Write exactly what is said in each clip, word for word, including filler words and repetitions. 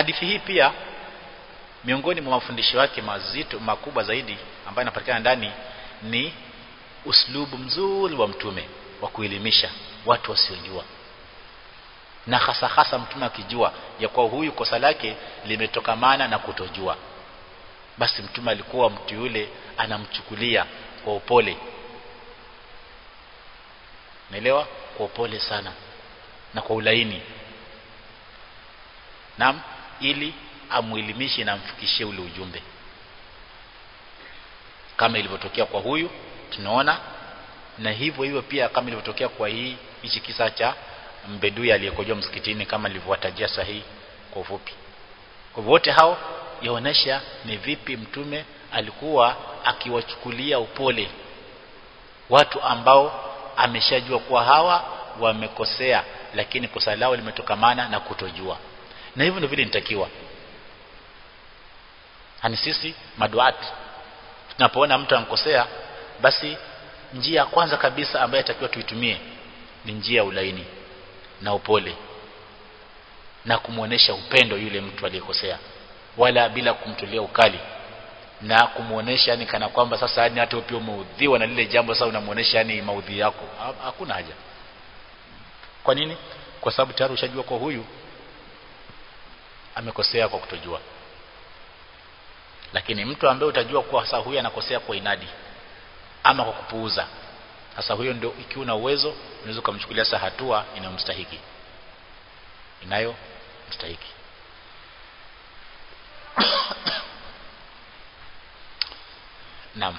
Hadithi hii pia miongoni mwa mafundisho yake mazito makubwa zaidi ambayo yanapatikana ndani ni uslubu mzuri wa mtume wa kuelimisha watu wasiojua, na hasa hasa mtume akijua ya kwa huyu kosa lake limetokamana na kutojua, basi mtume alikuwa mtu yule anamchukulia kwa upole, naelewa, kwa upole sana na kwa ulaini, naam, ili amuelimishe na amfikishie ule ujumbe, kama ilivyotokea kwa huyu tunaona, na hivyo hivyo pia kama ilivyotokea kwa hii hichi kisa cha mbedui aliyekojoa msikitini, kama nilivyowatajia sahihi kwa ufupi. Kwa wote hao yaonesha ni vipi mtume alikuwa akiwachukulia upole watu ambao ameshajua kuwa hawa wamekosea, lakini kosa lao limetokamana na kutojua. Na hivyo ndio vile nitakiwa hani sisi maduati tunapoona mtu ankosea, basi njia ya kwanza kabisa ambayo inatakiwa tuitumie ni njia ya ulaini na upole, na kumuonesha upendo yule mtu aliyekosea, wala bila kumtolea ukali na kumuonesha yani kana kwamba sasa yani hata pia umeudhiwa na lile jambo, sasa unamuonesha yani maudhi yako. Hakuna haja. Kwa nini? Kwa sababu tayari ushajua kwa huyu amekosea kwa kutojua. Lakini mtu ambaye utajua kwa sasa huyu anakosea kwa inadi ama kwa kupuuza, sasa huyo ndio ikiwa na uwezo unaweza kumchukulia sasa hatua inayomstahiki inayo mstahiki. Naam.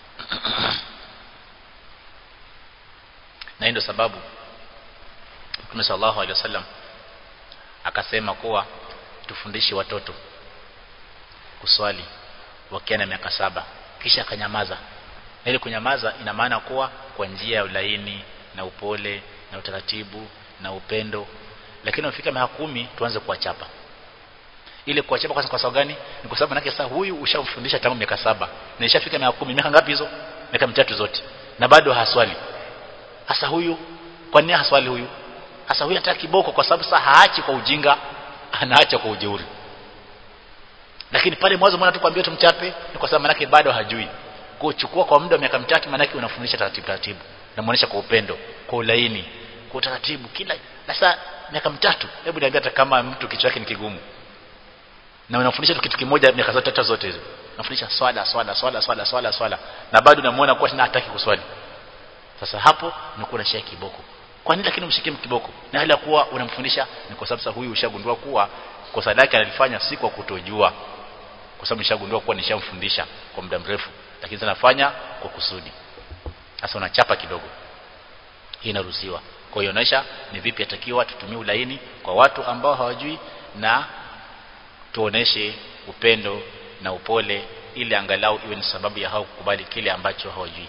Na ndio sababu Mtume sallallahu alaihi wasallam akasema kuwa tufundishe watoto kuswali wakiwa na miaka saba, kisha akanyamaza. Na ile kunyamaza ina maana kuwa kwa njia ya ulaini na upole na utaratibu na upendo. Lakini ukifika miaka kumi tuanze kuwachapa. Ile kuwachapa kwa sababu gani? Ni kwa sababu nake sasa huyu ushamfundisha tangu miaka saba na ishafika miaka kumi. Miaka ngapi hizo? Miaka mitatu zote, na bado haswali. Sasa huyu kwa nini haswali huyu? Sasa huyu anataka kiboko kwa sababu sasa haachi kwa ujinga, anaacha kwa ujeuri. Lakini pale mwanzo mwana tukwambia tumchape ni kwa sababu manake bado hajui. Kuchukua kwa muda wa miaka mitatu manake unafundisha taratibu taratibu, na muonesha kwa upendo, kwa ulaini, kwa utaratibu kila. Sasa miaka mitatu, hebu niambia hata kama mtu kichwa chake ni kigumu, na unafundisha kitu kimoja miaka zote tatu zote hizo, unafundisha swala swala swala swala swala swala, na bado unamuona kwa tena hataki kuswali. Sasa hapo unakuwa unashia kiboko. Kwa nini lakini umshikie kiboko? Na hali kuwa unamfundisha ni kwa sababu sasa huyu ushagundua kuwa kosa lake analifanya si kwa kutojua, kwa sababu ushagundua kuwa nishamfundisha kwa muda mrefu, lakini sasa nafanya kwa kusudi. Sasa unachapa kidogo, hii inaruhusiwa. Kwa hiyo inaonyesha ni vipi atakiwa tutumie ulaini kwa watu ambao hawajui, na tuoneshe upendo na upole, ili angalau iwe ni sababu ya hao kukubali kile ambacho hawajui.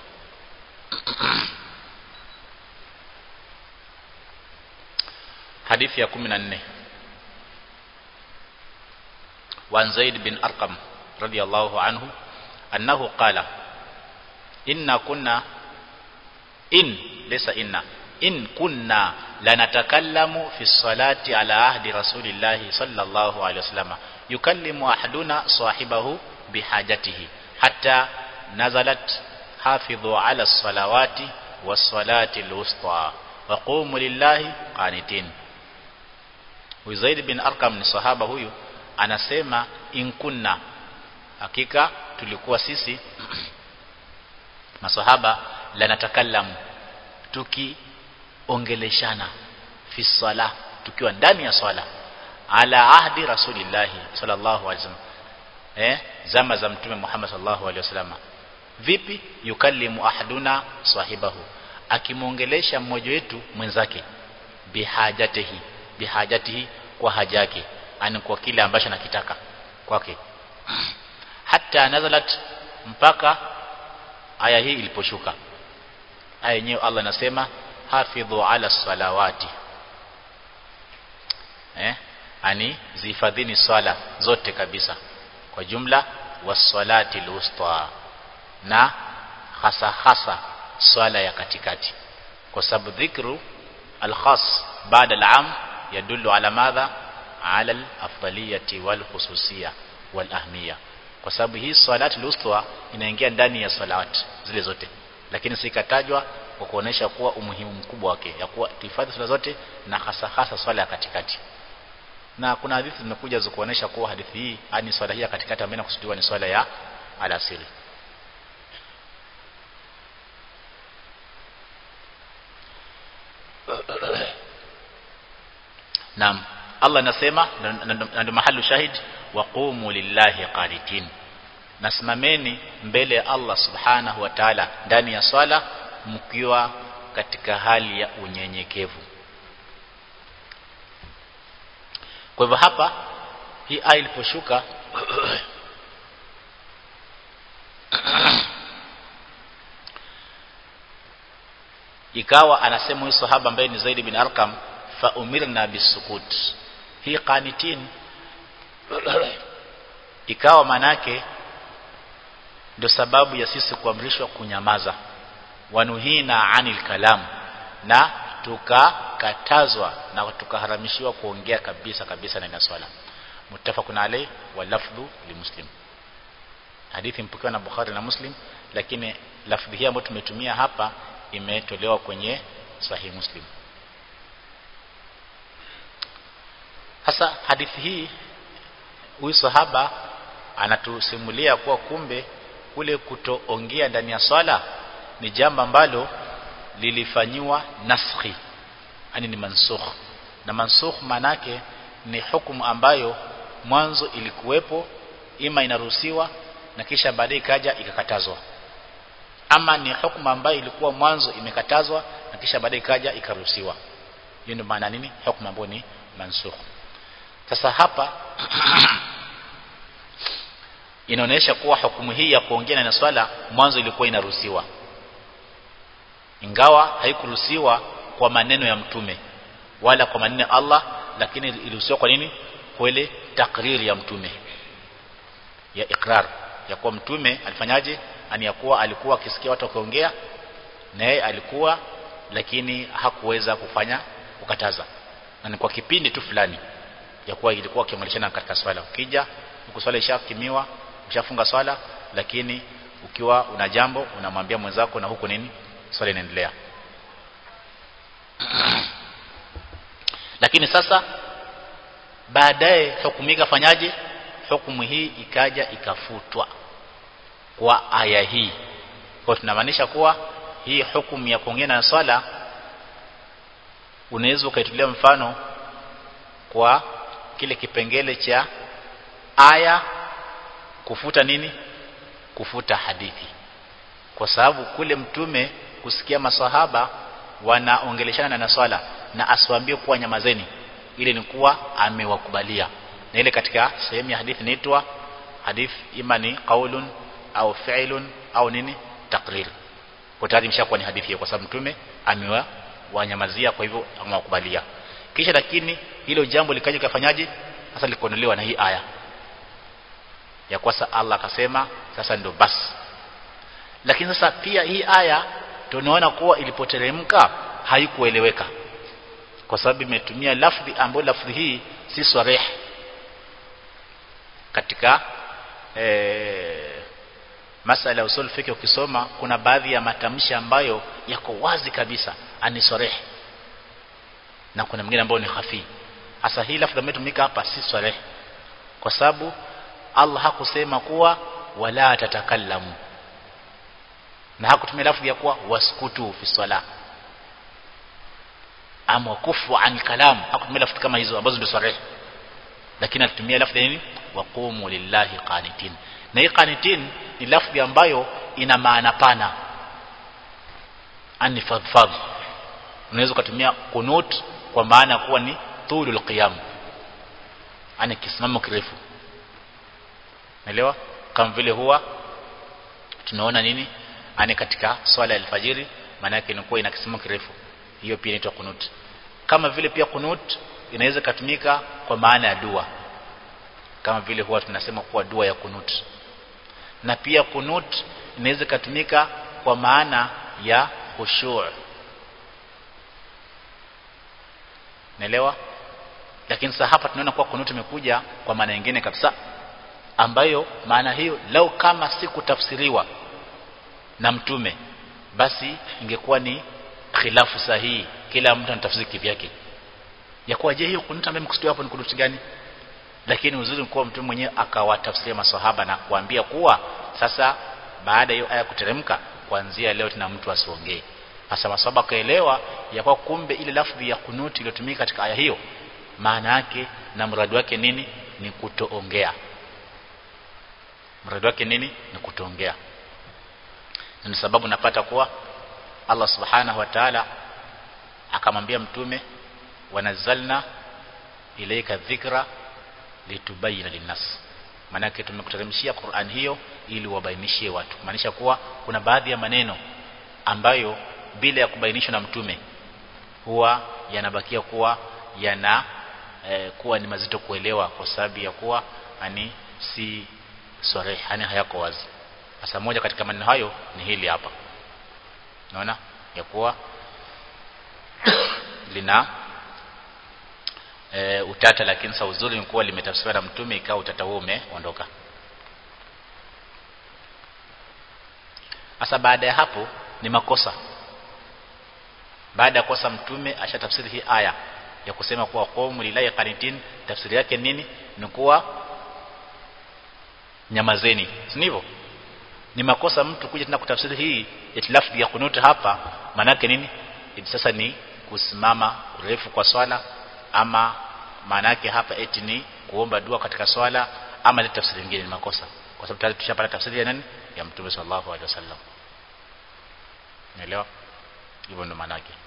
Hadithi ya kumi na nne. Wa Zaid bin Arqam radiyallahu anhu annahu qala inna kunna in laysa inna in kunna lanatakallamu fi salati ala ahdi rasulillahi sallallahu alaihi wasallam yukallimu ahaduna sahibahu bihajatihi hatta nazalat hafidhu ala salawati was salati al-wusta wa qumu lillahi qanitin. Zaid bin Arqam ni sahaba huyu, anasema in kunna, hakika tulikuwa sisi masahaba lanatakallamu, tukiongeleshana fi sala, tukiwa ndani ya swala, ala ahdi rasulillahi sallallahu alaihi wasallam, eh zama za mtume Muhammad sallallahu alaihi wasallam. Vipi? Yukallimu ahaduna sahibahu, akimuongelesha mmoja wetu mwenzake, bihajatihi, bihajatihi kwa haja yake, ani kwa kile ambacho anakitaka kwake. Hatta nazalat, mpaka aya hii iliposhuka. Aya yenyewe Allah anasema hafidhu ala salawati, eh ani zihifadhini swala zote kabisa kwa jumla, wassalati alwusta, na hasa hasa swala ya katikati, kwa sababu dhikru alkhas baada al-am yadullu ala madha, ala al-afdaliyati wal khususiyya wal ahmiyya, kwa sababu hii salatu al-wusta inaingia ndani ya salawat zile zote, lakini sikatajwa kwa kuonesha kuwa umuhimu mkubwa wake ya kuwa tuhifadhi swala zote na hasa hasa swala ya katikati. Na kuna hadithi zimekuja za kuonesha kuwa hadithi hii ani swala hii ya katikati ambayo inakusudiwa ni swala ya alasiri. Naam, Allah anasema na ndio mahali shahid, waqumu lillahi qanitin, nasimameni mbele ya Allah subhanahu wa ta'ala ndani ya swala mkiwa katika hali ya unyenyekevu. Kwa hivyo hapa hii aya iliposhuka ikawa anasema huyu sahaba ambaye ni Zaid bin Arqam, fa umirna bisukut. Hii qanitin ikawa manake ndio sababu ya sisi kuamrishwa kunyamaza, wanuhina anil kalam, na tukakatazwa na tukaharamishiwa kuongea kabisa kabisa ndani ya swala. Muttafaqun alayhi wa lafdhu li Muslim, hadithi mpokewa na Bukhari na Muslim, lakini lafdhi hii ambayo tumetumia hapa imetolewa kwenye Sahih Muslim. Hasa hadithi hii huyu sahaba anatusimulia kuwa kumbe kule kutoongea ndani ya swala ni jambo ambalo lilifanywa naskhi, yani ni mansukh. Na mansukh manake ni hukumu ambayo mwanzo ilikuwepo, ima inaruhusiwa na kisha baadaye ikaja ikakatazwa, ama ni hukumu ambayo ilikuwa mwanzo imekatazwa na kisha baadaye ikaja ikaruhusiwa. Hiyo ndio maana nini hukumu ambayo ni mansukh. Sasa hapa inaonyesha kuwa hukumu hii ya kuongea na swala mwanzo ilikuwa inaruhusiwa, ingawa haikuruhusiwa kwa maneno ya mtume wala kwa maneno ya Allah, lakini iliruhusiwa kwa nini? Kwa ile takriri ya mtume ya ikrar, ya kuwa mtume alifanyaje, ani ya kuwa alikuwa akisikia watu wakiongea na yeye alikuwa, lakini hakuweza kufanya kukataza, na ni kwa kipindi tu fulani ya kuwa ilikuwa kiamrishana katika swala. Ukija uko swala ishakimiwa, ushafunga swala, lakini ukiwa una jambo unamwambia mwenzako na huko nini swala inaendelea. Lakini sasa baadaye hukumu ikafanyaje? Hukumu hii ikaja ikafutwa kwa aya hii. Kwa tunamaanisha kuwa hii hukumu ya kuongea na swala unaweza ukaitulia mfano kwa kile kipengele cha aya kufuta nini? Kufuta hadithi. Kwa sababu kule mtume kusikia maswahaba wanaongeleshana na swala na aswaambie kuwa nyamazeni, ile ni kuwa amewakubalia, na ile katika sehemu ya hadithi inaitwa hadith imani qaulun au fi'lun au nini taqrir. Kwa tayari mshakuwa ni hadithi hiyo, kwa sababu mtume amewa wanyamazia, kwa hivyo amewakubalia. Kisha lakini hilo jambo likaje kafanyaje? Sasa likonolewa na hii aya ya kwasa Allah akasema sasa ndio basi. Lakini sasa pia hii aya tunaona kuwa ilipoteremka haikueleweka, kwa sababu imetumia lafzi ambayo lafzi hii si sarih katika eh masala ya usul fiqh. Ukisoma kuna baadhi ya matamshi ambayo yako wazi kabisa ani sarih, na kuna mengine ambayo ni khafi. Hasa hii lafzi imetumika hapa si sarih, kwa sababu Allah hakusema kuwa wala tatakallamu, na hakutumia lafzi ya kuwa waskutu fi sala ama kufu an kalam. Hakutumia lafzi kama hizo ambazo ndio sarih, lakini alitumia lafzi nini? Waqumu lillahi qanitin. Na hii qanitin ni lafzi ambayo ina maana pana, ani fadfad. Unaweza kutumia kunut kwa maana kuwa ni tulul qiyam, ani kisimamo kirefu. Naelewa kama vile huwa tunaona nini ani katika swala ya alfajiri, maana yake inakuwa ina kisimamo kirefu, hiyo pia inaitwa kunut. Kama vile pia kunut inaweza kutumika kwa maana ya dua, kama vile huwa tunasema kuwa dua ya kunut. Na pia kunut inaweza kutumika kwa maana ya khushu'. Naelewa Lakini sasa hapa tunaona kuwa kunuti imekuja kwa maana nyingine kabisa, ambayo maana hiyo lau kama si kutafsiriwa na mtume basi ingekuwa ni khilafu sahihi, kila mtu anatafsiri kivyake ya kuwa je hiyo kunuti ambayo mkusudio hapo ni kunuti gani. Lakini uzuri mkuu mtume mwenyewe akawatafsiria maswahaba na kuambia kuwa sasa baada hiyo aya kuteremka, kuanzia leo tuna mtu asiongee. Sasa maswahaba kaelewa ya kwa kumbe ile lafzi ya kunuti iliyotumika katika aya hiyo maana yake na mradi wake nini, ni kutoongea. Mradi wake nini, ni kutoongea. Ni sababu napata kuwa Allah subhanahu wa ta'ala akamwambia mtume, wanazalna ilayka dhikra litubayina linnas, maana yake tumekuteremshia Qur'an hiyo ili wabainishie watu. Maanisha kuwa kuna baadhi ya maneno ambayo bila ya kubainishwa na mtume huwa yanabakia kuwa yana eh, kuwa ni mazito kuelewa, kwa sababu ya kuwa ani si sore, yani hayako wazi. Sasa moja katika maneno hayo ni hili hapa, unaona ya kuwa lina e, utata, lakini sa uzuri ni kuwa limetafsiriwa na mtume ikawa utata huo umeondoka. Sasa baada ya hapo ni makosa. Baada ya kosa mtume ashatafsiri hii aya ya kusema kuwa qawmu lillahi qanitin, tafsiri yake nini, ni kuwa nyamazeni, si ndivyo? Ni makosa mtu kuja tena kutafsiri hii itilafu ya kunuti hapa, maana yake nini? Sasa ni kusimama urefu kwa swala, ama maana yake hapa eti ni kuomba dua katika swala, ama ile tafsiri nyingine. Ni makosa kwa sababu tayari tushapata tafsiri ya nani, ya mtume sallallahu alaihi wasallam. Unaelewa? Hivyo ndo maana yake.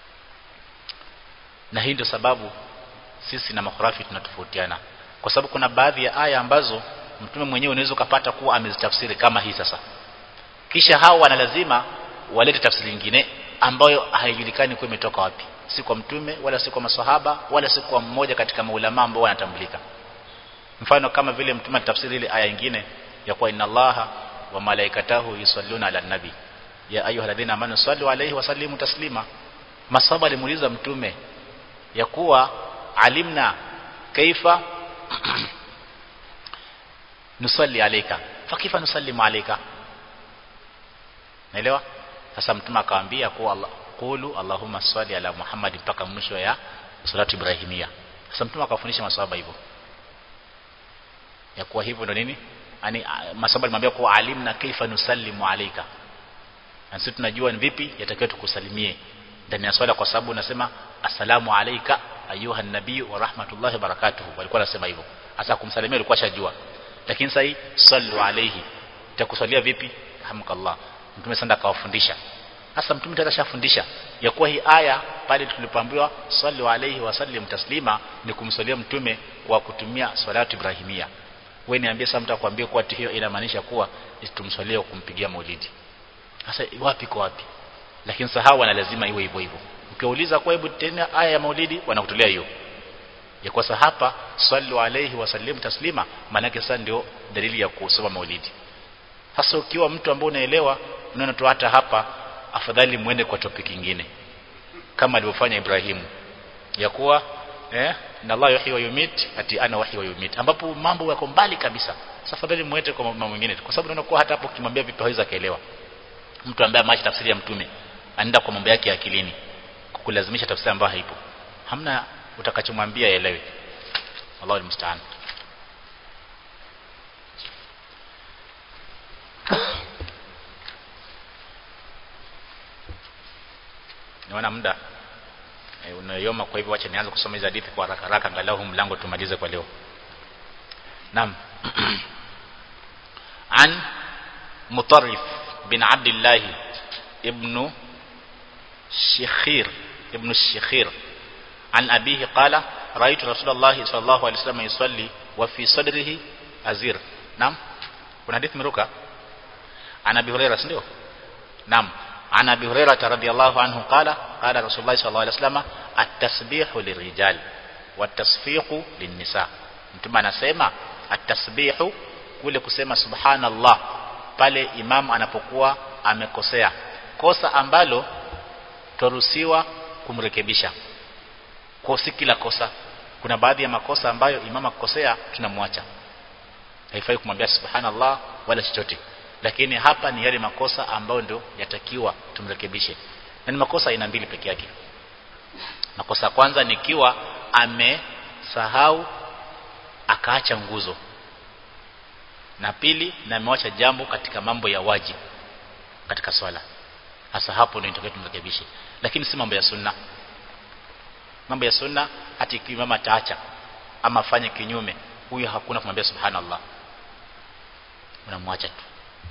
Na hii ndio sababu sisi na makhurafi tunatofautiana, kwa sababu kuna baadhi ya aya ambazo mtume mwenyewe unaweza kupata kuwa amezitafsiri kama hii sasa, kisha hao wana lazima walete tafsiri nyingine ambayo haijulikani kwa imetoka wapi, si kwa mtume wala si kwa maswahaba wala si kwa mmoja katika maulama ambao wanatambulika. Mfano kama vile mtume atafsiri ile aya nyingine ya kuwa inna Allaha wa malaikatahu yusalluna ala nabi ya ayyuhalladhina amanu sallu alayhi wa sallimu taslima. Maswahaba alimuuliza mtume ya kuwa alimna kaifa nusalli alayka fa kaifa nusallimu alayka. Naelewa? Sasa mtume akawaambia kuwa Allah qulu Allahumma salli ala Muhammad mpaka mwisho ya salatu ibrahimia. Sasa mtume akafundisha maswahaba hivyo ya kuwa hivyo ndo nini, yani maswahaba alimwambia kuwa alimna kaifa nusallimu alayka, na sisi tunajua ni vipi yatakiwa tukusalimie ndani ya swala, kwa sababu unasema assalamu alayka ayuha nabii wa rahmatullahi wa barakatuhu. Walikuwa wanasema hivyo. Hasa kumsalimia alikuwa shajua, lakini sasa sallu alayhi takusalia vipi, hamkallah. Mtume sanda akawafundisha. Sasa mtume tayari ashafundisha ya kuwa hii aya pale tulipoambiwa sallu alayhi wa sallim taslima ni kumsalia mtume kwa kutumia salatu ibrahimia. Wewe niambie sasa, mtu akwambia kuwa hiyo inamaanisha kuwa tumsalie kumpigia maulidi. Sasa wapi kwa wapi? Lakini sahau na lazima iwe hivyo hivyo. Ukiuliza kwa hebu tena aya ya maulidi wanakutolea hiyo ya kwa sasa hapa sallu alayhi wa sallim taslima, maana yake sasa ndio dalili ya kusoma maulidi. Sasa ukiwa mtu ambaye unaelewa, unaona tu hata hapa afadhali muende kwa topic nyingine kama alivyofanya Ibrahim ya kuwa eh na Allah yuhyi wa yumit ati ana wahyi wa yumit, ambapo mambo yako mbali kabisa. Sasa afadhali muende kwa mambo mengine, kwa sababu unaona kwa hata hapo ukimwambia vipi hawezi kaelewa. Mtu ambaye maana tafsiri ya mtume anaenda kwa mambo yake ya akilini kukulazimisha tafsiri ambayo haipo, hamna utakachomwambia elewe. Allahu musta'an. Niona muda e, unayoma, kwa hivyo acha nianze kusoma hizo hadithi kwa haraka haraka angalau mlango tumalize kwa leo. Naam. An Mutarrif bin Abdullah ibn Shikhir ibn Shikhir an abihi qala ra'aytu Rasulullah sallallahu alayhi wasallam yusalli wa fi sadrihi azir. Naam, kuna hadithi meruka ana Abi Hurairah, ndio? Naam, ana Abi Hurairah radhiyallahu anhu qala qala Rasulullah sallallahu alayhi wasallam at-tasbihu lirijal wat-tasfiqu lin-nisa. Mtume anasema at-tasbihu kule kusema subhanallah pale imam anapokuwa amekosea kosa ambalo turuhusiwa kumrekebisha, kwa si kila kosa kuna baadhi ya makosa ambayo imam akikosea tunamwacha, haifai kumwambia subhanallah wala chochote, lakini hapa ni yale makosa ambayo ndio yatakiwa tumrekebishe, na ni makosa aina mbili peke yake. Makosa kwanza ni ikiwa amesahau akaacha nguzo, na pili na ameacha jambo katika mambo ya wajibu katika swala. Hasa hapo ndio inatakiwa tumrekebishe, lakini si mambo ya sunna. Mambo ya sunna hata ikiwa mama ataacha ama afanye kinyume, huyo hakuna kumwambia subhanallah, unamwacha tu,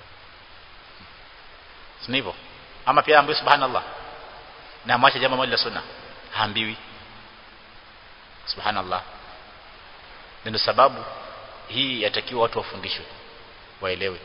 si hivyo? Ama pia ambaye subhanallah na amwacha jambo moja la sunna, haambiwi subhanallah. Ndio sababu hii yatakiwa watu wafundishwe, waelewe.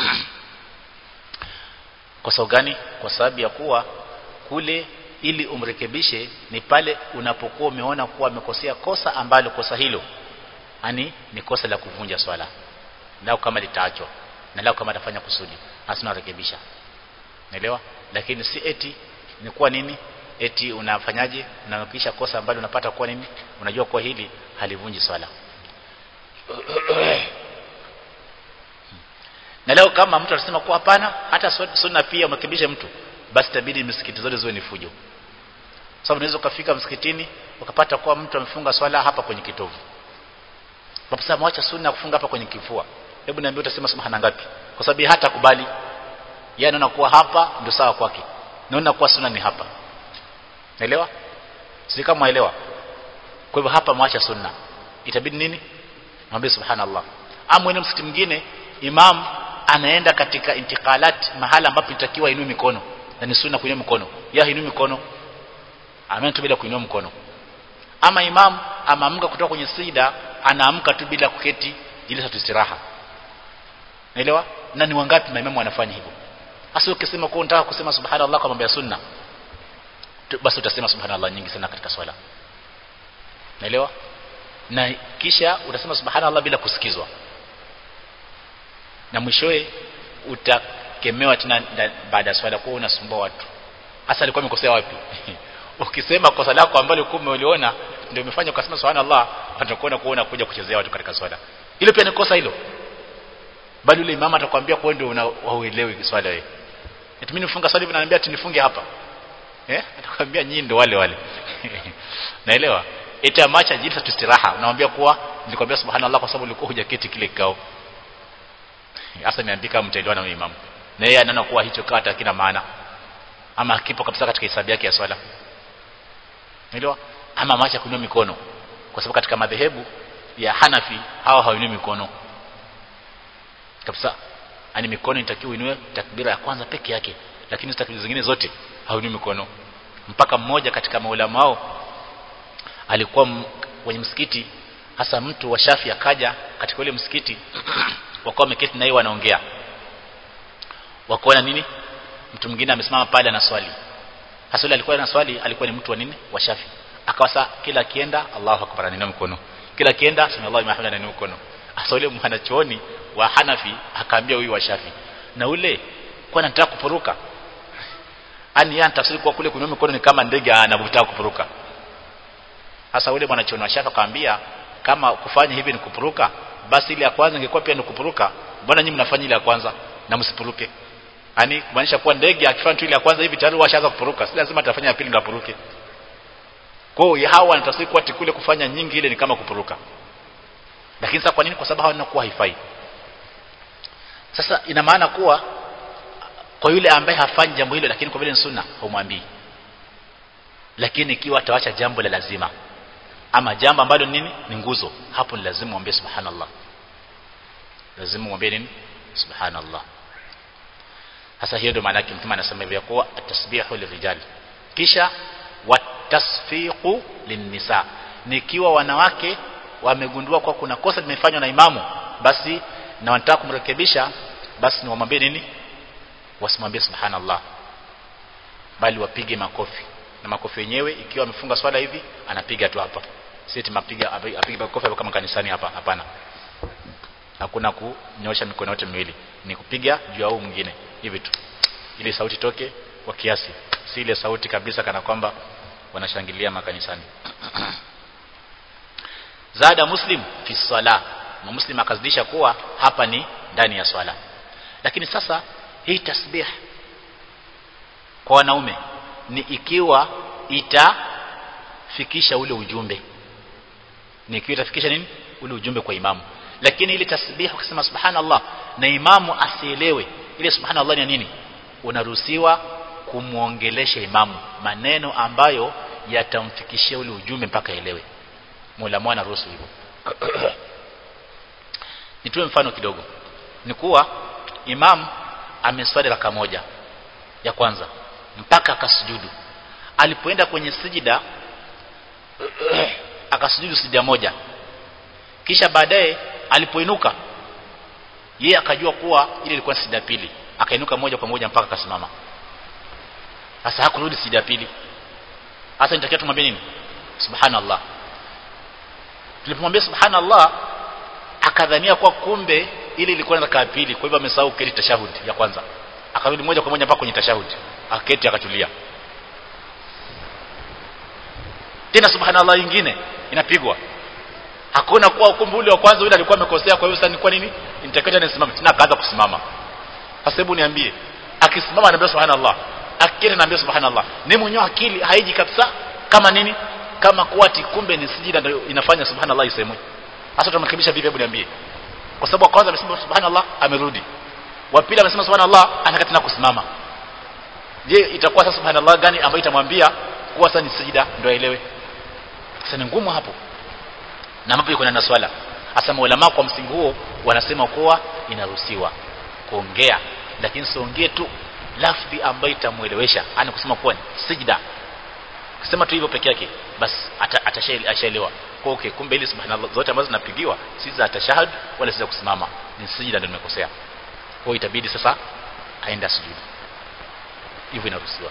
Kwa sababu gani? Kwa sababu ya kuwa kule ili umrekebishe ni pale unapokuwa umeona kuwa amekosea kosa ambalo kosa hilo yani ni kosa la kuvunja swala, lao kama litaachwa na lao kama atafanya kusudi, asina rekebisha. Unaelewa? Lakini si eti ni kuwa nini eti unafanyaje, unahakikisha kosa ambalo unapata kuwa nini, unajua kwa hili halivunji swala. Na leo kama mtu anasema kwa hapana, hata sunna pia umrekebishe mtu, basi tabidi misikiti zote ziwe ni fujo. Sababu unaweza kufika msikitini ukapata kwa mtu amefunga swala hapa kwenye kitovu, kwa sababu mwacha sunna kufunga hapa kwenye kifua. Hebu niambie utasema subhana ngapi? Kwa sababu hata kubali yeye anaona kuwa hapa ndio sawa kwake, naona kuwa sunna ni hapa. Naelewa? Si kama unaelewa? Kwa hivyo hapa mwacha sunna, itabidi nini? Mwambie subhanallah. Ama ene msikiti mwingine imam anaenda katika intikalat, mahala ambapo inatakiwa inue mikono na ni sunna kuinua mikono, ya inue mikono, amen tu bila kuinua mkono. Ama imam amaamka kutoka kwenye sijda, anaamka tu bila kuketi ile satu istiraha. Naelewa? Na ni wangapi maimamu wanafanya hivyo? Hasa ukisema kwa unataka kusema subhanallah kwa mambo ya sunna, basi utasema subhanallah nyingi sana katika swala. Naelewa? Na kisha utasema subhanallah bila kusikizwa, na mwishowe utakemewa tena baada ya swala kwa unasumbua watu. Hasa alikuwa amekosea wapi? Ukisema kosa lako ambalo ulikuwa umeliona ndio umefanya ukasema subhanallah, watakuona kuona kuja kuchezea watu katika swala. Hilo pia ni kosa hilo. Bali yule imama atakwambia kwa ndio unauelewi swala wewe. Eti mimi nifunga swala hivi naambia ati nifunge hapa. Eh? Atakwambia nyinyi ndio wale wale. Naelewa? Eti amacha jilsa tustiraha, unamwambia kuwa nilikwambia subhanallah kwa sababu ulikuwa hujaketi kile kikao. Hasa niandika mtaelewana na imamu, na yeye anaona kuwa hicho kata kina maana ama kipo kabisa katika hisabu yake ya swala. Unaelewa? Ama maacha kuinua mikono, kwa sababu katika madhehebu ya Hanafi hawa hawainui mikono kabisa, yani mikono inatakiwa inue takbira ya kwanza peke yake, lakini takbira zingine zote hawainui mikono. Mpaka mmoja katika maulama wao alikuwa kwenye msikiti, hasa mtu wa Shafi akaja katika ule msikiti wakawa wameketi na yeye wanaongea, wakaona nini mtu mwingine amesimama pale na swali. Hasa yule alikuwa na swali alikuwa ni mtu wa nini wa Shafi, akawasa kila kienda Allahu akbar anainua mkono, kila kienda subhanallah mahmud anainua mkono. Hasa yule mwanachuoni wa Hanafi akaambia huyu wa Shafi, na ule kwa anataka kupuruka, ani yana tafsiri kwa kule kuinua mkono ni kama ndege anavutaka kupuruka. Hasa yule mwanachuoni wa Shafi akaambia, kama kufanya hivi ni kupuruka, basi ile ya kwanza ingekuwa pia ni kupuruka, mbona nyinyi mnafanya ile ya kwanza na msipuruke? Yaani kumaanisha kuwa ndege akifanya tu ile ya kwanza hivi tayari washaanza kupuruka, si lazima atafanya ya pili ndio apuruke. Kwa hiyo hawa wanatafsiri kuwa tikule kufanya nyingi ile ni kama kupuruka. Lakini sasa kwa nini? Kwa sababu hawana kuwa haifai. Sasa ina maana kuwa kwa yule ambaye hafanyi jambo hilo lakini kwa vile ni sunna haumwambii. Lakini ikiwa ataacha jambo la lazima ama jambo ambalo nini ni nguzo, hapo ni lazima uombe subhanallah, lazima uombe nini subhanallah. Sasa hiyo ndio maana yake mtume anasema hivyo kwa at-tasbihu lirijal, kisha watasfiqu linnisa. Nikiwa wanawake wamegundua kwa kuna kosa limefanywa na imamu, basi na wanataka kumrekebisha, basi ni wamwambie nini, wasimwambie subhanallah, bali wapige makofi. Na makofi yenyewe ikiwa amefunga swala hivi anapiga tu hapa, sisi mapiga apige makofi kama kanisani hapa, hapana. Hakuna kunyosha mikono yote miwili, ni kupiga juu au mwingine hivi tu, ili sauti toke kwa kiasi, si ile sauti kabisa kana kwamba wanashangilia makanisani. zada Muslim fi sala, na Muslim akazidisha kuwa hapa ni ndani ya swala. Lakini sasa hii tasbih kwa wanaume ni ikiwa itafikisha ule ujumbe, ni ikiwa itafikisha nini ule ujumbe kwa imamu. Lakini ile tasbih ukisema subhanallah na imamu asielewe ile subhanallah ni nini, unaruhusiwa kumuongelesha imamu maneno ambayo yatamfikishia ule ujumbe mpaka elewe. Mola mwana ruhusu hivyo. Nitoe mfano kidogo. Ni kuwa imam ameswali raka moja ya kwanza mpaka akasujudu. Alipoenda kwenye sijida akasujudu sijida moja. Kisha baadaye alipoinuka yeye akajua kuwa ile ilikuwa sijida pili, akainuka moja kwa moja mpaka akasimama. Sasa hakurudi sijida pili. Sasa nitakia tumwambie nini? Subhanallah. Tulipomwambia subhanallah akadhania kwa kumbe ile ilikuwa raka ya pili, kwa hivyo amesahau kile tashahudi ya kwanza. Akarudi moja kwa moja mpaka kwenye tashahudi, akaketi akatulia. Tena subhanallah nyingine inapigwa. Hakuna kwa kumbe ule wa kwanza yule alikuwa amekosea, kwa hivyo sasa ni kwa nini nitakwenda nisimame tena, akaanza kusimama. Sasa hebu niambie, akisimama anaambia subhanallah, akiketi anaambia subhanallah, ni mwenyewe akili haiji kabisa kama nini, kama kuati kumbe ni sijida ndio inafanya subhanallah isemwe. Sasa tutamrekebisha vipi? Hebu niambie. Kwa sababu kwanza amesema subhanallah amerudi, wa pili amesema subhanallah anakata na kusimama. Je, itakuwa sasa subhanallah gani ambayo itamwambia kuwa sasa ni sijida ndio aelewe? Sasa ni ngumu hapo. Na mambo iko na swala. Hasa ulama kwa msingi huo wanasema kuwa inaruhusiwa kuongea, lakini siongee tu lafzi ambayo itamuelewesha, ana kusema kuwa sijida. Kusema tu hivyo peke yake basi atashaelewa. Kwa okay, kumbe ile subhanallah zote ambazo zinapigiwa si za tashahud wala si za kusimama, ni sijida ndio nimekosea. Kwa hiyo itabidi sasa aenda sujudu. Hivyo inaruhusiwa.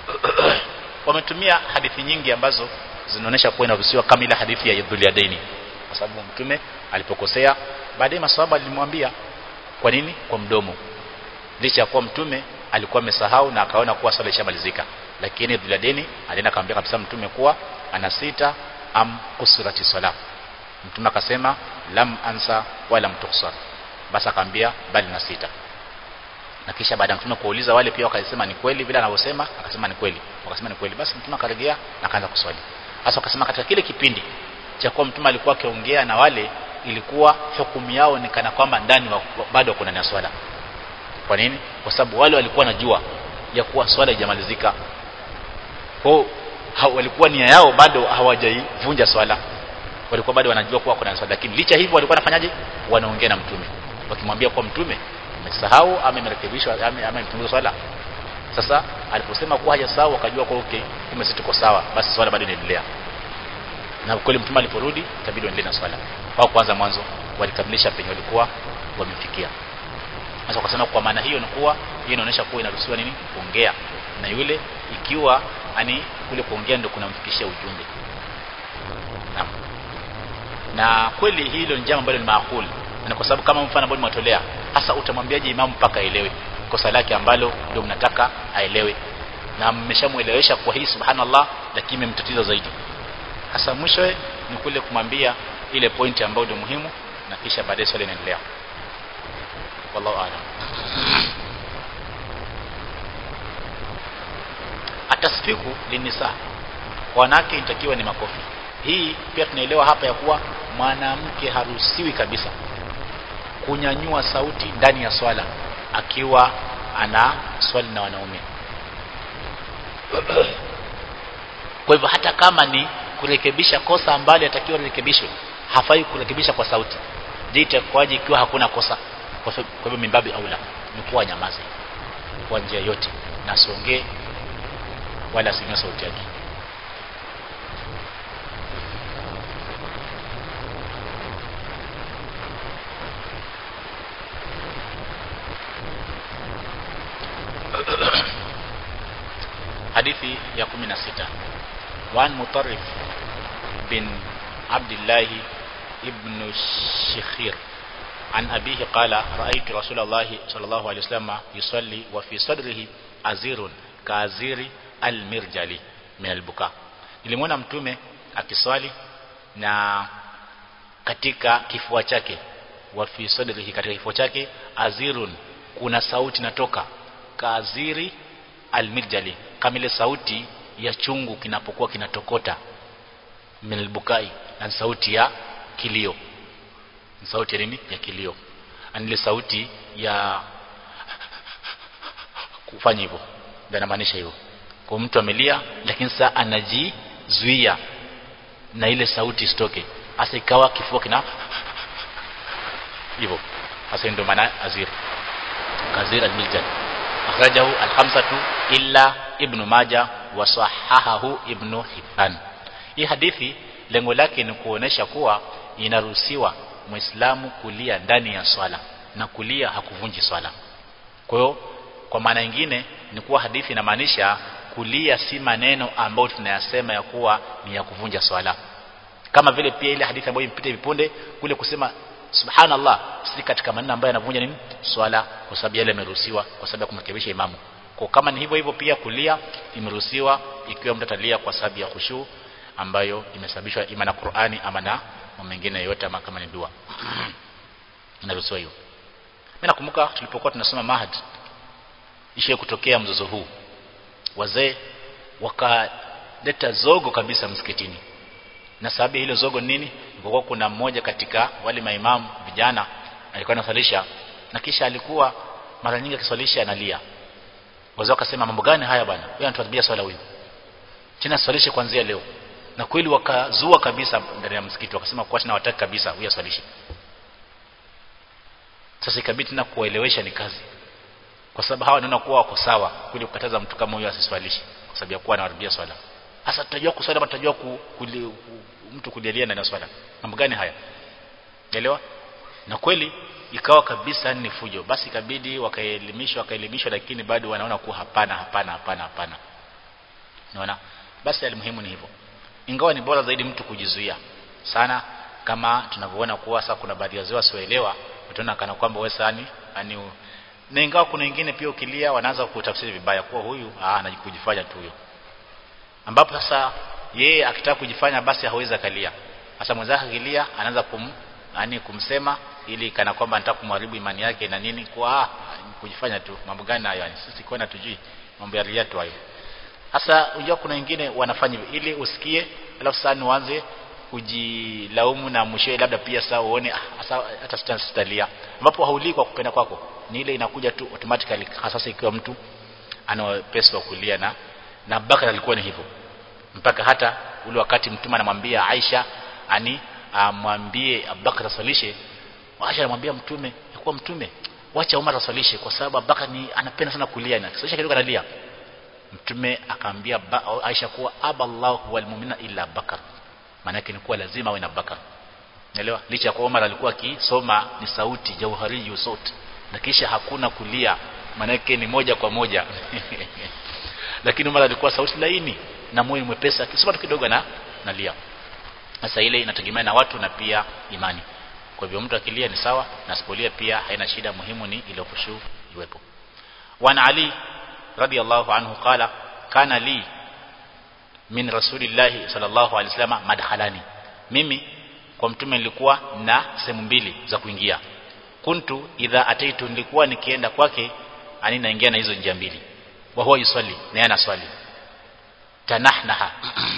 Wametumia hadithi nyingi ambazo zinaonyesha kuwa inaruhusiwa, kama ile hadithi ya Dhul Yadaini, kwa sababu mtume alipokosea baadaye maswahaba alimwambia kwa nini kwa mdomo, licha ya kuwa mtume alikuwa amesahau na akaona kuwa swala ishamalizika. Lakini Dhul Yadaini alienda akamwambia kabisa mtume kuwa ana sita am kusurati sala. Mtume akasema lam ansa wala mtuksar, basi akamwambia bali na sita. Na kisha baada ya mtume kuuliza wale pia wakasema ni kweli vile anavyosema, akasema ni kweli, wakasema ni kweli, basi mtume akarejea na akaanza kuswali. Sasa akasema katika kile kipindi cha kuwa mtume alikuwa akiongea na wale, ilikuwa hukumu yao ni kana kwamba ndani wa, bado kuna na swala. Kwa nini? Kwa sababu wale walikuwa wanajua ya kuwa swala haijamalizika. Kwa walikuwa nia yao bado hawajaivunja swala, walikuwa bado wanajua kuwa kuna swala. Lakini licha hivyo walikuwa wanafanyaje? Wanaongea na mtume wakimwambia kwa mtume umesahau ama imerekebishwa ama imepunguza swala. Sasa aliposema kuwa hajasahau wakajua kwa okay, kumbe sisi tuko sawa, basi swala bado inaendelea. Na kweli mtume aliporudi itabidi waendelee na swala. Kwa kwanza mwanzo walikamilisha penye walikuwa wamefikia. Sasa wakasema kwa maana hiyo ni kuwa hiyo inaonyesha kuwa inaruhusiwa nini kuongea na yule, ikiwa ani kule kuongea ndio kunamfikishia ujumbe. Naam. Na kweli hilo ni jambo ambalo ni maakuli, na kwa sababu kama mfano ambao nimetolea, hasa utamwambiaje imamu mpaka aelewe kosa lake ambalo ndio mnataka aelewe, na mmeshamuelewesha kwa hii subhanallah, lakini mmemtatiza zaidi. Hasa mwisho ni kule kumwambia ile pointi ambayo ndio muhimu, na kisha baadaye swali inaendelea. Wallahu a'lam. Atasfiku linisa, wanawake inatakiwa ni makofi. Hii pia tunaelewa hapa ya kuwa mwanamke haruhusiwi kabisa kunyanyua sauti ndani ya swala akiwa ana swali na wanaume. Kwa hivyo hata kama ni kurekebisha kosa ambalo yatakiwa rekebishwe, hafai kurekebisha kwa sauti. Je, itakuwaje ikiwa hakuna kosa? Kwa hivyo mimbabi aula ni kuwa nyamaze kwa njia yote, na siongee wala sinywe sauti yake. Hadithi ya kumi na sita. Wan Mutarrif bin Abdullah ibn Shikhir an abihi qala ra'aytu Rasulullah sallallahu alayhi wasallam yusalli wa fi sadrihi azirun kaaziri almirjali min albuka. Nilimwona mtume akiswali na katika kifua chake, wa fi sadrihi, katika kifua chake, azirun, kuna sauti natoka, kaaziri almirjali, kama ile sauti ya chungu kinapokuwa kinatokota, min albukai, na sauti ya kilio, sauti ya nini, ya kilio, anile sauti ya kufanya hivyo, ndio inamaanisha hivyo. Kwa mtu amelia lakini sasa anajizuia na ile sauti isitoke, hasa ikawa kifua kina hivyo, hasa ndio maana azir, kazir al-miljal. Akhrajahu al-khamsatu illa ibn Majah wa sahahahu ibn Hibban. Hii hadithi lengo lake ni kuonesha kuwa inaruhusiwa Muislamu kulia ndani ya swala, na kulia hakuvunji swala. Kwa hiyo kwa maana nyingine ni kuwa hadithi inamaanisha kulia si maneno ambayo tunayasema ya kuwa ni ya kuvunja swala, kama vile pia ile hadithi ambayo impita vipunde kule kusema subhanallah si katika maneno ambayo yanavunja nini swala, kwa sababu yale yameruhusiwa kwa sababu ya kumrekebisha imamu. Kwa kama ni hivyo hivyo pia kulia imeruhusiwa ikiwa mtu atalia kwa sababu ya khushu ambayo imesababishwa ima na Qur'ani ama na mengine yote, ama kama ni dua inaruhusiwa hiyo. Mimi nakumbuka tulipokuwa tunasoma Mahad, ishe kutokea mzozo huu, wazee wakaleta zogo kabisa msikitini, na sababu ile zogo nini, kwa kuna mmoja katika wale maimamu vijana alikuwa anasalisha, na kisha alikuwa mara nyingi akiswalisha analia. Wazee wakasema mambo gani haya bwana, wewe unatuharibia swala huyu, tena swalishe kuanzia leo. Na kweli wakazua kabisa ndani ya msikiti, wakasema kwa tena wataki kabisa huyu aswalishe. Sasa ikabidi na kuelewesha ni kazi, kwa sababu hawa wanaona kuwa wako sawa kule kukataza mtu kama huyo asiswalishe kwa sababu ya kuwa anaharibia swala. Sasa tutajua kuswali ama tutajua ku, kuli, ku, mtu kulialia ndani ya swala, mambo gani haya, elewa? Na kweli ikawa kabisa ni fujo. Basi ikabidi wakaelimishwa wakaelimishwa, lakini bado wanaona kuwa hapana hapana hapana hapana, unaona. Basi alimuhimu ni hivyo, ingawa ni bora zaidi mtu kujizuia sana, kama tunavyoona kuwa sasa kuna baadhi ya wazee wasioelewa, utaona kana kwamba wewe sani ani, na ingawa kuna wengine pia ukilia wanaanza kutafsiri vibaya kuwa huyu ah anajikujifanya tu huyo, ambapo sasa yeye akitaka kujifanya basi hawezi akalia. Sasa mwenzake akilia anaanza kum yani kumsema ili kana kwamba anataka kumharibu imani yake na nini, kwa ah kujifanya tu. Mambo gani hayo? Yani sisi kwa tujui mambo ya ria tu hayo. Sasa unajua kuna wengine wanafanya ili usikie, alafu sasa uanze kujilaumu na mwisho labda pia sasa uone hasa hata sita sitalia, ambapo haulii kwa kupenda kwako, ni ile inakuja tu automatically, hasa ikiwa mtu ana pesa wa kulia. Na na Bakar alikuwa ni hivyo, mpaka hata ule wakati mtume anamwambia Aisha ani amwambie Abubakar aswalishe, Aisha anamwambia mtume kwa mtume wacha Umar aswalishe kwa sababu Abubakar ni anapenda sana kulia, na kisha kidogo analia. Mtume akamwambia Aisha kuwa aballahu wal mu'mina illa Abubakar, maana yake ni kuwa lazima awe na Abubakar, unaelewa? Licha kwa Umar alikuwa akisoma ni sauti jauhari sauti, na kisha hakuna kulia, maana yake ni moja kwa moja lakini Umar alikuwa sauti laini na moyo mwepesi, akisoma tu kidogo na nalia. Sasa ile inategemea na watu na pia imani. Kwa hivyo mtu akilia ni sawa, na asipolia pia haina shida, muhimu ni ile khushu iwepo. Wa Ali radiyallahu anhu qala kana li min rasulillahi sallallahu alaihi wasallam madkhalani, mimi kwa mtume nilikuwa na sehemu mbili za kuingia. Kuntu idha ataitu, nilikuwa nikienda kwake ani naingia na hizo njia mbili, wa huwa yusalli, na yana swali, tanahnaha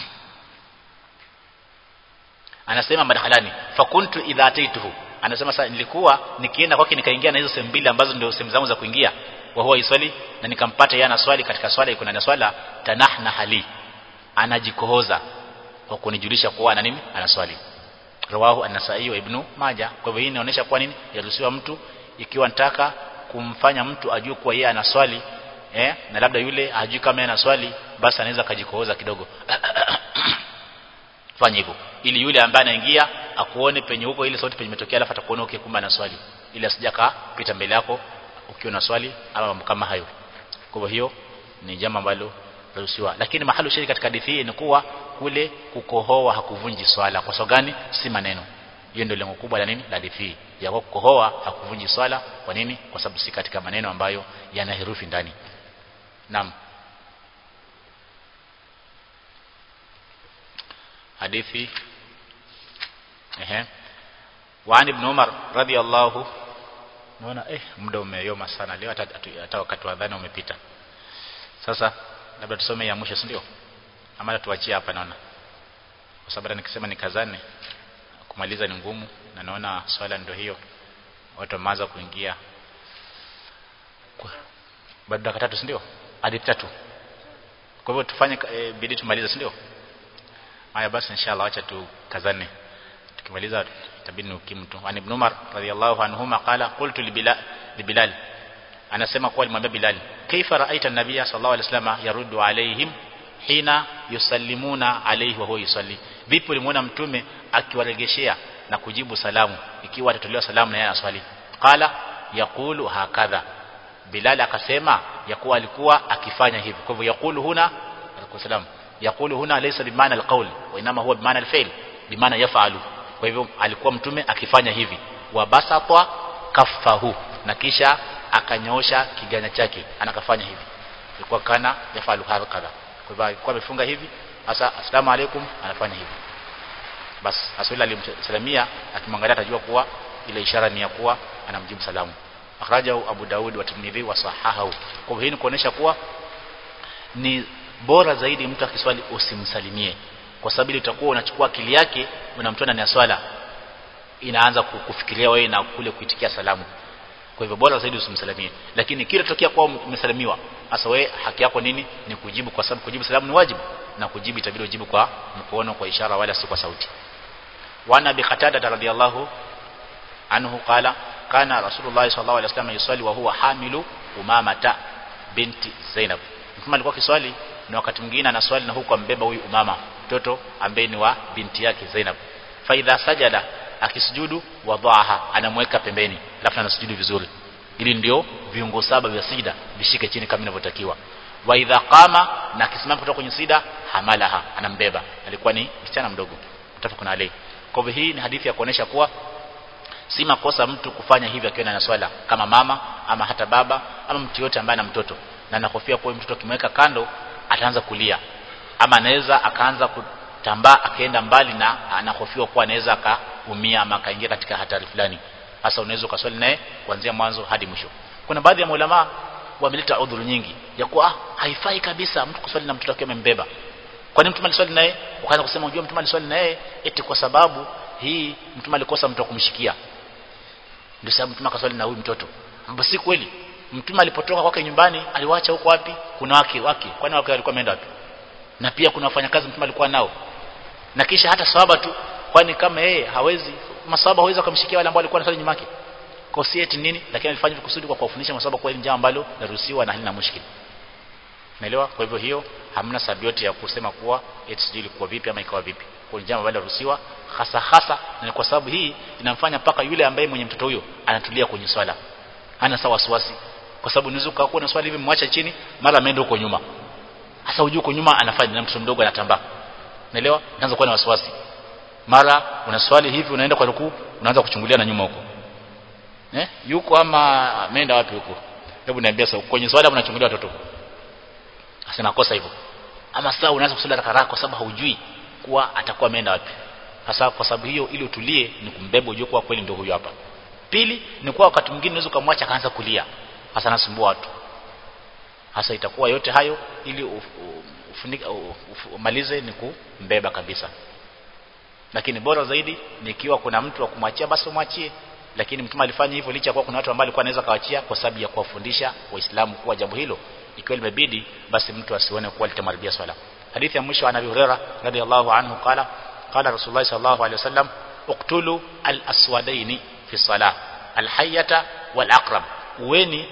anasema madkhalani, fakuntu idha ataituhu, anasema sasa nilikuwa nikienda kwake nikaingia na hizo sehemu mbili ambazo ndio sehemu zangu za kuingia, wa huwa yusalli, na nikampata yeye ana swali katika swala iko na swala, tanahnaha li, anajikohoza kwa kunijulisha kuwa ana nini, ana swali. Rawahu an-Nasa'i wa Ibn Majah. Kwa hivyo hii inaonyesha kwa nini yaruhusiwa mtu ikiwa nataka kumfanya mtu ajue kuwa yeye ana swali eh, na labda yule hajui kama yeye ana swali, basi anaweza kujikohoza kidogo fanya hivyo ili yule ambaye anaingia akuone penye huko ile sauti penye imetokea, alafu atakuona okay kumbe ana swali, ili asijaka pita mbele yako ukiwa na swali ama mambo kama hayo. Kwa hiyo ni jambo ambalo ruhusiwa, lakini mahali shirika katika hadithi hii ni kuwa kule kukohoa hakuvunji swala. Kwa sababu gani? Si maneno. Hiyo ndio lengo kubwa la nini la hadithi hii ya kukohoa hakuvunji swala. Kwa nini? Kwa sababu si katika maneno ambayo yana herufi ndani. Naam. Hadithi ehe wa ibn Umar radiyallahu, naona eh muda umeyoma sana leo, hata hata wakati wa adhana umepita. Sasa labda tusome ya mwisho, si ndio? Ama tuachie hapa, naona kwa sababu nikisema nikazane kumaliza ni ngumu, na naona swala ndio hiyo, watu wameanza kuingia baada dakika tatu, si ndio? Hadi tatu. Kwa hivyo tufanye e, bidii tumalize, si ndio? Haya basi inshallah acha tukazane, tukimaliza itabidi nukimu tu. Ani ibn Umar radiyallahu anhuma qala qultu li Bilal, li Bilal anasema kwa alimwambia Bilal, kaifa ra'aita an-nabiyya sallallahu alayhi wasallam yaruddu alayhim hina yusallimuna alayhi wa huwa yusalli, vipi ulimuona mtume akiwaregeshea na kujibu salamu ikiwa atatolewa salamu na yeye aswali? Qala yaqulu hakadha, Bilal akasema yakuwa alikuwa akifanya hivi. Kwa hivyo yaqulu huna alikusalam, yaqulu huna laysa bimaana alqawl wa inma huwa bimaana alfi'l, bimaana yaf'alu. Kwa hivyo alikuwa mtume akifanya hivi, wa basata kaffahu, na kisha akanyoosha kiganja chake, anakafanya hivi, alikuwa kana yafalu hakadha. Kwa hivyo alikuwa amefunga hivi, hasa asalamu alaykum anafanya hivi, basi aswali alimsalimia, akimwangalia atajua kuwa ile ishara ni ya kuwa anamjibu salamu. Akhrajahu Abu Daud wa Tirmidhi wa sahahahu. Kwa hivyo hii ni kuonesha kuwa ni bora zaidi mtu akiswali usimsalimie, kwa sababu itakuwa unachukua akili yake, unamtona na swala inaanza kufikiria wewe na kule kuitikia salamu. Kwa hivyo bora zaidi usimsalimie, lakini kila tokea kwa umesalimiwa, hasa wewe haki yako nini? Ni kujibu, kwa sababu kujibu salamu ni wajibu, na kujibu itabidi ujibu kwa mkono, kwa ishara, wala si kwa sauti. Wa Nabi Qatada radhiyallahu anhu qala kana Rasulullah sallallahu alaihi wasallam yusalli wa huwa hamilu Umamata binti Zainab. Mtume alikuwa kiswali na wakati mwingine anaswali na huko ambeba huyu Umama, mtoto ambaye ni wa binti yake Zainab. Fa idha sajada, akisujudu wadhaha, anamweka pembeni, alafu anasujudu vizuri, ili ndio viungo saba vya sijda vishike chini kama inavyotakiwa. Wa idha qama, na akisimama kutoka kwenye sijda, hamalaha, anambeba. Alikuwa ni msichana mdogo, mtafakuna alayhi. Kwa hivyo hii ni hadithi ya kuonesha kuwa si makosa mtu kufanya hivi akiwa na swala, kama mama ama hata baba ama mtu yote ambaye ana mtoto na anahofia kwa mtoto kimweka kando ataanza kulia, ama anaweza akaanza kutambaa akaenda mbali na anahofiwa kuwa anaweza akaumia ama akaingia katika hatari fulani. Hasa unaweza ukaswali naye kuanzia mwanzo hadi mwisho. Kuna baadhi ya maulama wameleta udhuru nyingi ya kuwa ah, haifai kabisa mtu kuswali na mtoto akiwa amembeba. Kwa nini mtume aliswali naye? Wakaanza kusema unajua mtume aliswali naye eti kwa sababu hii mtume alikosa mtu kumshikia, ndio sababu mtume akaswali na huyu mtoto. Ambapo si kweli. Mtume alipotoka kwake nyumbani aliwaacha huko wapi? Kuna wake wake. Kwani wake walikuwa wameenda wapi? Na pia kuna wafanyakazi mtume alikuwa nao. Na kisha hata sahaba tu, kwani kama yeye hawezi, masahaba hawezi kumshikia wale ambao walikuwa wanasali nyuma yake. Kwa si eti nini, lakini alifanya kusudi kwa kuwafundisha masahaba kwa ile jambo ambalo laruhusiwa na halina mushkili. Umeelewa? Kwa hivyo hiyo hamna sababu yote ya kusema kuwa eti sijui ilikuwa vipi ama ikawa vipi. Kwa jambo ambalo laruhusiwa hasa hasa, na kwa sababu hii inamfanya paka yule ambaye mwenye mtoto huyo anatulia kwenye swala, hana sawa wasiwasi. Kwa sababu unaweza kuwa na swali hivi mwacha chini, mara ameenda huko nyuma, hasa ujue huko nyuma anafanya na mtoto mdogo anatambaa, unaelewa? Unaanza kuwa na wasiwasi, mara una swali hivi unaenda kwa rukuu unaanza kuchungulia na nyuma huko, eh yuko ama ameenda wapi huko? Hebu niambia sasa, kwenye swala unachungulia watoto, hasa nakosa hivyo. Ama sasa unaanza kusali haraka haraka kwa sababu haujui kuwa atakuwa ameenda wapi. Hasa kwa sababu hiyo, ili utulie ni kumbeba, ujue kuwa kweli ndio huyo hapa. Pili ni kuwa wakati mwingine unaweza kumwacha akaanza kulia, hasa nasumbua watu. Hasa itakuwa yote hayo ili ufunike umalize ni kumbeba kabisa. Lakini bora zaidi ni ikiwa kuna mtu wa kumwachia basi umwachie. Lakini mtume alifanya hivyo licha kwa kuna watu ambao alikuwa anaweza kawaachia kwa sababu ya kuwafundisha Waislamu kuwa jambo hilo ikiwa limebidi basi mtu asione kuwa litamaribia swala. Hadithi ya mwisho ana Abi Hurairah radhiyallahu anhu qala qala Rasulullah sallallahu alaihi wasallam uqtulu al-aswadaini fi salah al-hayyata wal-aqrab, uweni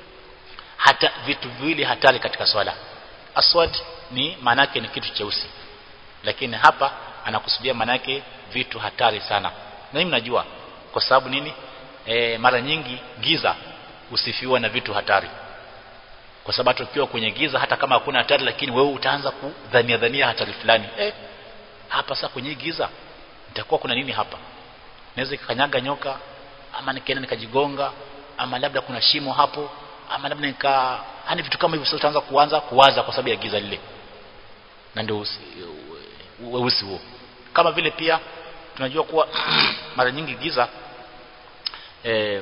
hata vitu viwili hatari katika swala. Aswad ni manake ni kitu cheusi, lakini hapa anakusudia manake vitu hatari sana. Na mimi najua kwa sababu nini? E, mara nyingi giza usifiwa na vitu hatari, kwa sababu tukiwa kwenye giza hata kama hakuna hatari, lakini wewe utaanza kudhania dhania hatari fulani. Eh hapa sasa kwenye giza nitakuwa kuna nini hapa? Naweza kukanyaga nyoka, ama nikaenda nikajigonga, ama labda kuna shimo hapo, ama labda nika hani vitu kama hivyo. Sasa utaanza kuanza kuwaza kwa sababu ya giza lile, na ndio weusi huo. Kama vile pia tunajua kuwa mara nyingi giza eh,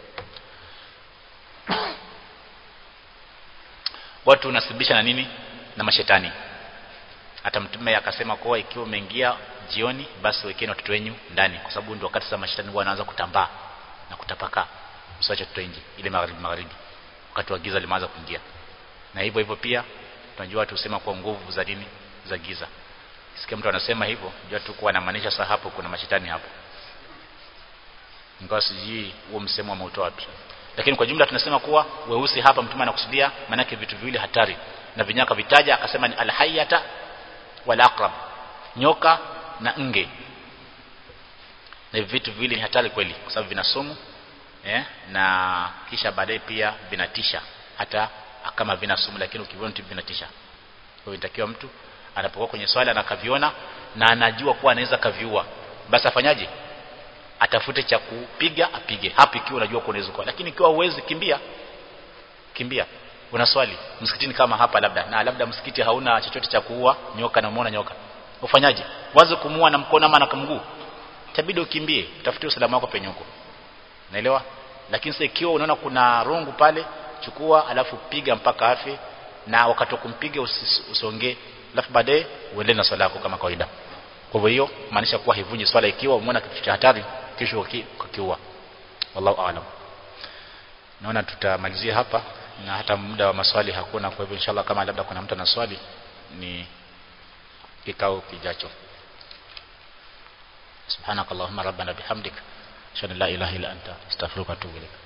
watu unasibisha na nini? Na mashetani. Hata mtume akasema kuwa ikiwa umeingia jioni basi wekeni watoto wenu ndani, kwa sababu ndio wakati sasa mashetani huwa wanaanza kutambaa na kutapaka. Msiache watoto nje ile magharibi magharibi, wakati wa giza limeanza kuingia. Na hivyo hivyo pia tunajua watu husema kwa nguvu za dini za giza. Sikia mtu anasema hivyo, jua tu kuwa anamaanisha sasa hapo kuna mashetani hapo. Ingawa sijui huo msemo wa mautoa wapi. Lakini kwa jumla tunasema kuwa weusi hapa mtume anakusudia maana yake vitu viwili hatari, na vinyaka vitaja akasema ni alhayata wal aqrab, nyoka na nge. Na vitu viwili ni hatari kweli kwa sababu vina sumu eh, na kisha baadaye pia vinatisha hata kama vina sumu, lakini ukiviona tu vinatisha. Kwa hiyo inatakiwa mtu anapokuwa kwenye swala na kaviona na anajua kuwa anaweza kaviua, basi afanyaje? Atafute cha kupiga apige hapo, ikiwa unajua kuwa unaweza kwa. Lakini ikiwa uwezi, kimbia kimbia. Unaswali msikitini kama hapa labda, na labda msikiti hauna chochote cha kuua nyoka na umeona nyoka, ufanyaje? Wazo kumuua na mkono ama na mguu, itabidi ukimbie, utafute usalama wako penye huko, naelewa. Lakini sasa ikiwa unaona kuna rungu pale, chukua alafu piga mpaka afi, na wakati kumpiga usonge, alafu baadaye uendelee na swala yako kama kawaida. Kwa hivyo maanisha kuwa hivunji swala ikiwa umeona kitu cha hatari kisha ukiua. Wallahu aalam. Naona tutamalizia hapa na hata muda wa maswali hakuna. Kwa hivyo inshallah kama labda kuna mtu ana swali ni kikao kijacho. Subhanakallahumma rabbana bihamdik, ashhadu an la ilaha illa anta, astaghfiruka wa atubu ilaik.